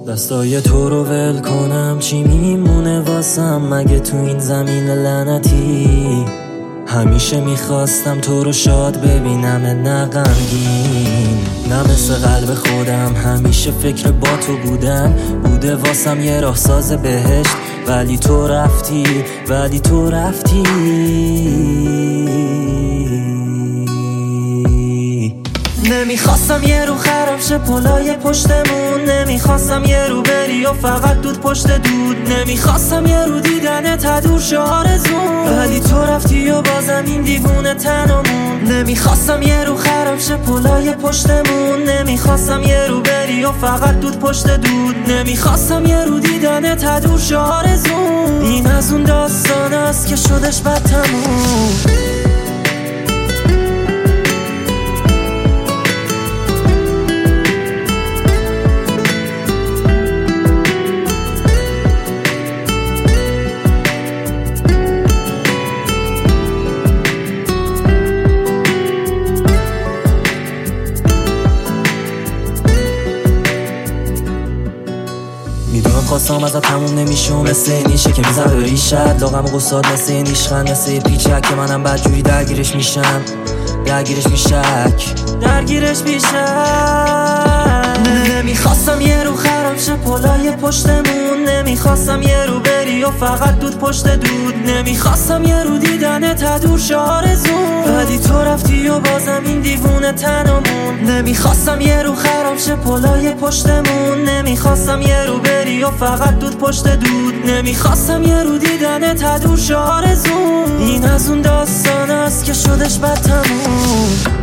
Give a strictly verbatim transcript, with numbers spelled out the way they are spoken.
دستای تو رو ول کنم چی میمونه واسم مگه تو این زمین لعنتی؟ همیشه میخواستم تو رو شاد ببینم نه غمگین، نه مثل قلب خودم همیشه فکر با تو بودن بوده واسم یه راه ساز بهشت، ولی تو رفتی ولی تو رفتی. نمیخواستم یه رو خراب شه پلای پشتمون، نمیخواستم یه رو بری و فقط دود پشت دود، نمیخواستم یه رو دیدن تدور شه آرزون، ولی تو رفتی و بازم این دیوونه تنمون. نمیخواستم یه رو خراب شه پلای پشتمون، نمیخواستم یه رو بری و فقط دود پشت دود، نمیخواستم یه رو دیدن تدور شه آرزون. این از اون داستان است که شدش بد تموم. میدونم خواستم ازت تموم نمیشه و مثل این نیشه که میزد به ریشت لاغم و قصاد مثل این نیشخند مثل یه پیچک که منم بدجوری درگیرش میشم درگیرش میشک درگیرش میشم. نمیخواستم یه رو خراب شه پلای پشتمون، نمیخواستم یه رو بری و فقط دود پشت دود، نمیخواستم یه رو دیدن تدور شه آرزون، ولی تو رفتی و بازم این دیوونه تنمون. نمیخواستم یه رو خراب شه پلای پشتمون، نمیخواستم یه رو بری و فقط دود پشت دود، نمیخواستم یه رو دیدن تدور شه آرزون. این از اون داستان است که شدش بد تموم.